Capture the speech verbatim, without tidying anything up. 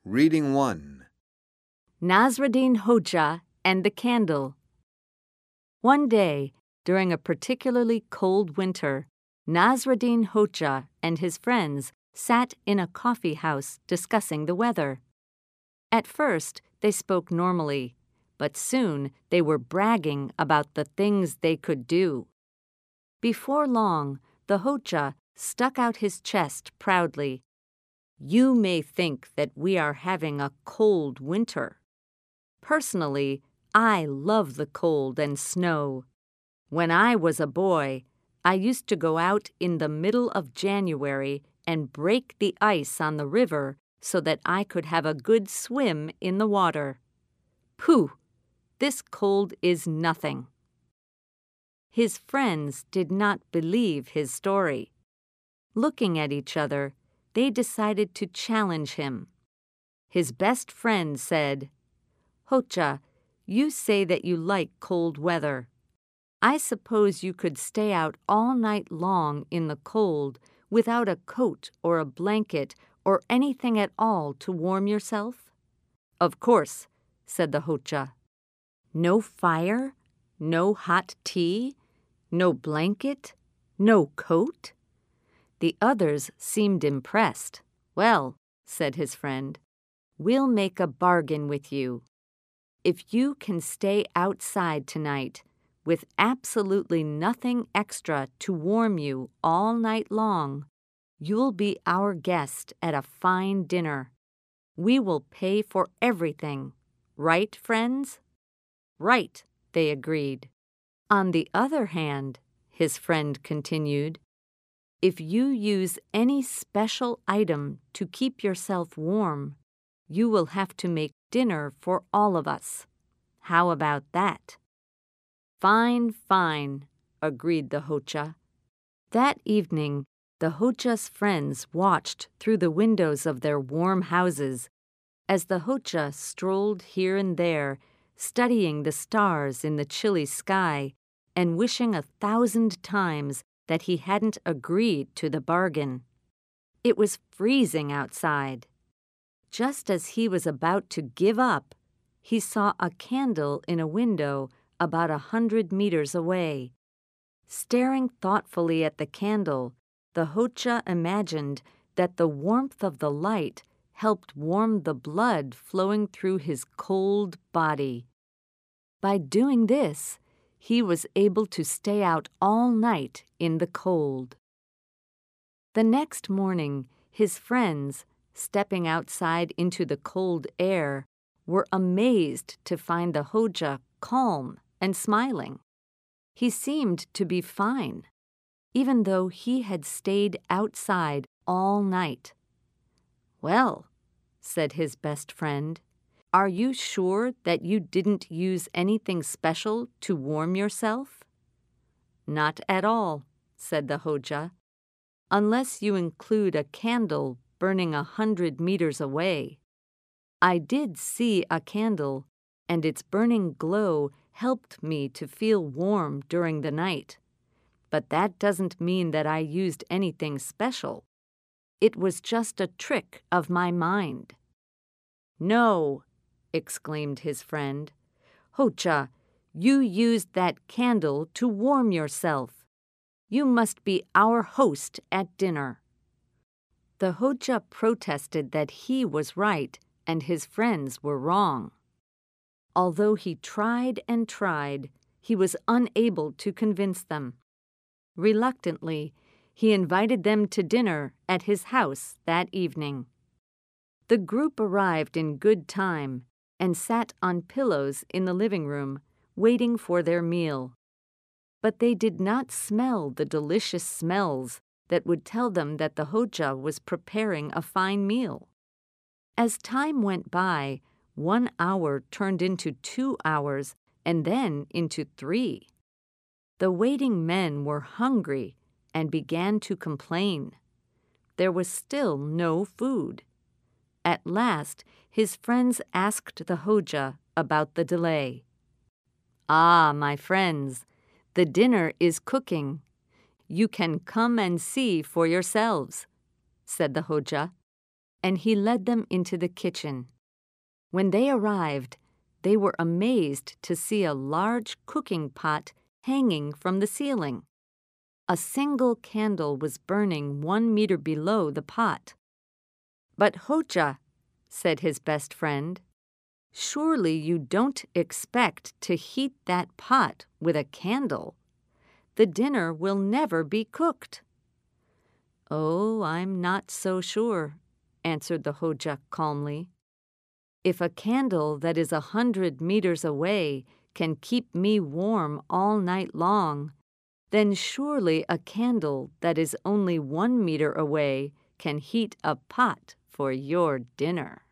Reading one. Nasruddin Hoja and the Candle. One day, during a particularly cold winter, Nasruddin Hoja and his friends sat in a coffee house discussing the weather. At first, they spoke normally, but soon they were bragging about the things they could do. Before long, the Hoja stuck out his chest proudly. "You may think that we are having a cold winter. Personally, I love the cold and snow. When I was a boy, I used to go out in the middle of January and break the ice on the river so that I could have a good swim in the water. Pooh! This cold is nothing." His friends did not believe his story. Looking at each other, they decided to challenge him. His best friend said, "Hoja, you say that you like cold weather. I suppose you could stay out all night long in the cold without a coat or a blanket or anything at all to warm yourself?" "Of course," said the Hoja. "No fire? No hot tea? No blanket? No coat?" The others seemed impressed. "Well," said his friend, "we'll make a bargain with you. If you can stay outside tonight with absolutely nothing extra to warm you all night long, you'll be our guest at a fine dinner. We will pay for everything. Right, friends?" "Right," they agreed. "On the other hand," his friend continued, "if you use any special item to keep yourself warm, you will have to make dinner for all of us. How about that?" "Fine, fine," agreed the Hoja. That evening, the Hoja's friends watched through the windows of their warm houses as the Hoja strolled here and there, studying the stars in the chilly sky and wishing a thousand times that he hadn't agreed to the bargain. It was freezing outside. Just as he was about to give up, he saw a candle in a window about a hundred meters away. Staring thoughtfully at the candle, the Hoja imagined that the warmth of the light helped warm the blood flowing through his cold body. By doing this, he was able to stay out all night in the cold. The next morning, his friends, stepping outside into the cold air, were amazed to find the Hoja calm and smiling. He seemed to be fine, even though he had stayed outside all night. "Well," said his best friend, "are you sure that you didn't use anything special to warm yourself?" "Not at all," said the Hoja, "unless you include a candle burning a hundred meters away. I did see a candle, and its burning glow helped me to feel warm during the night. But that doesn't mean that I used anything special. It was just a trick of my mind." "No," exclaimed his friend. "Hoja, you used that candle to warm yourself. You must be our host at dinner." The Hoja protested that he was right and his friends were wrong. Although he tried and tried, he was unable to convince them. Reluctantly, he invited them to dinner at his house that evening. The group arrived in good time and sat on pillows in the living room, waiting for their meal. But they did not smell the delicious smells that would tell them that the Hoja was preparing a fine meal. As time went by, one hour turned into two hours and then into three. The waiting men were hungry and began to complain. There was still no food. At last, his friends asked the Hoja about the delay. "Ah, my friends, the dinner is cooking. You can come and see for yourselves," said the Hoja. and he led them into the kitchen. When they arrived, they were amazed to see a large cooking pot hanging from the ceiling. A single candle was burning one meter below the pot. "But Hotja," said his best friend, "surely you don't expect to heat that pot with a candle. The dinner will never be cooked." "Oh, I'm not so sure," answered the Hotja calmly. "If a candle that is a hundred meters away can keep me warm all night long, then surely a candle that is only one meter away can heat a pot for your dinner."